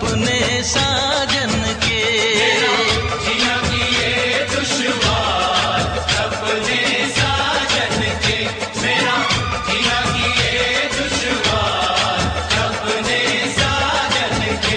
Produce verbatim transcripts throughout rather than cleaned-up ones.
सपने साजन के। जिया किए दुश्वार सपने साजन के, मेरा जिया किए दुश्वार सपने साजन के।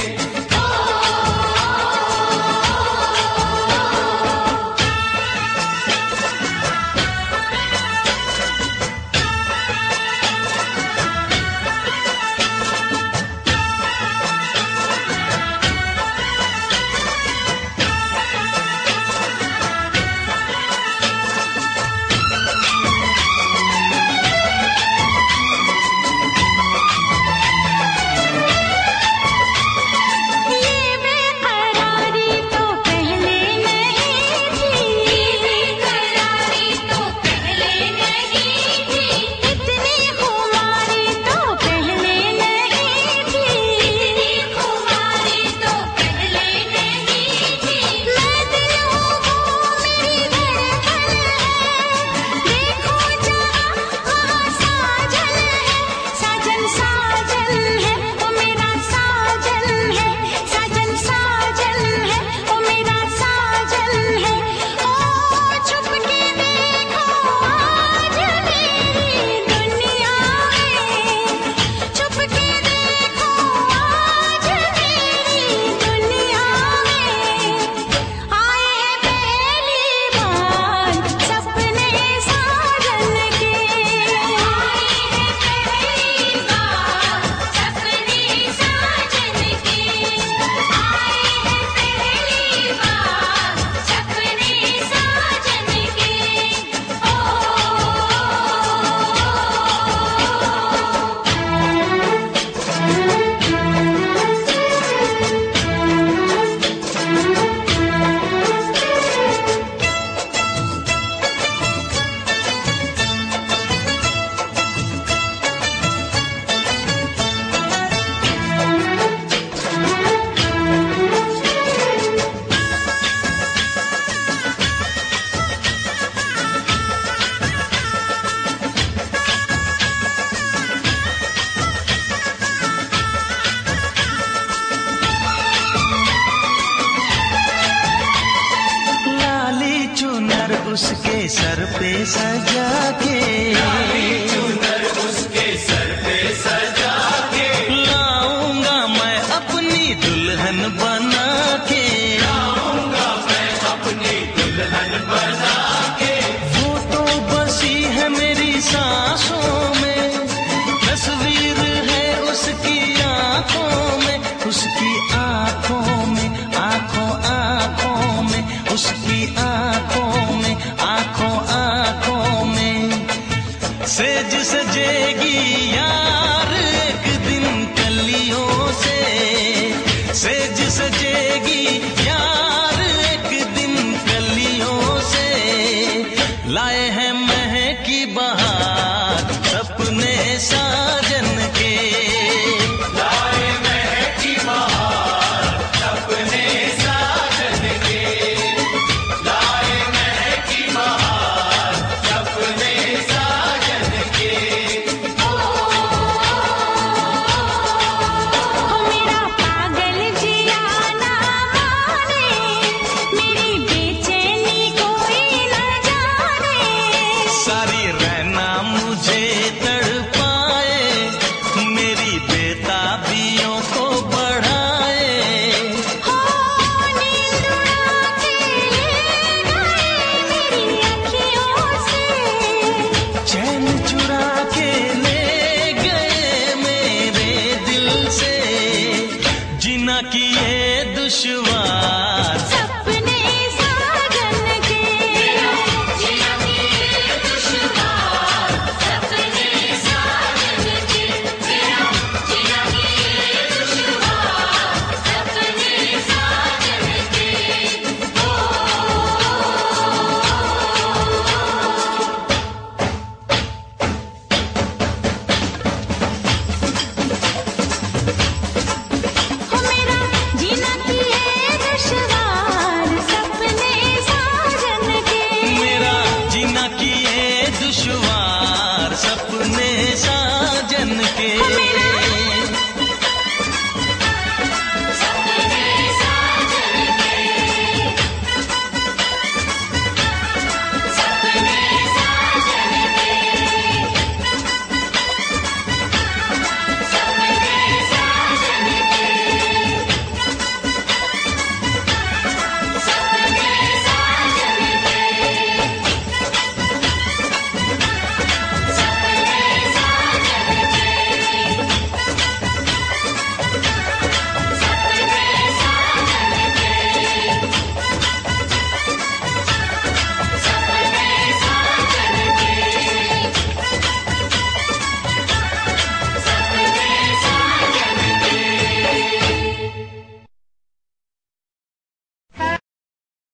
उसके सर पे सजा के, चुनर उसके सर पे सजा के, लाऊंगा मैं अपनी दुल्हन बना के, लाऊंगा मैं अपनी दुल्हन बना के। वो तो बसी है मेरी सांसों में, तस्वीर है उसकी आंखों में, उसकी आंखों में, आंखों आंखों में, उसकी आंखों में, आंखों आंखों में। सेज सजेगी यार एक दिन कलियों से, सेज सजेगी यार एक दिन कलियों से। लाए हैं महकी बहार सपने साजन के, लाए महकी बहार सपने साजन के, लाए महकी बहार सपने साजन के। मेरा पागल जिया ना माने, मेरी बेचैनी कोई न जाने। सारी रहना मुझे तड़पाए, मेरी बेताबियों को बढ़ाए। हो नींद उड़ा के ले गए मेरी अखियों से, चैन चुरा के ले गए मेरे दिल से, जीना किए दुश्वार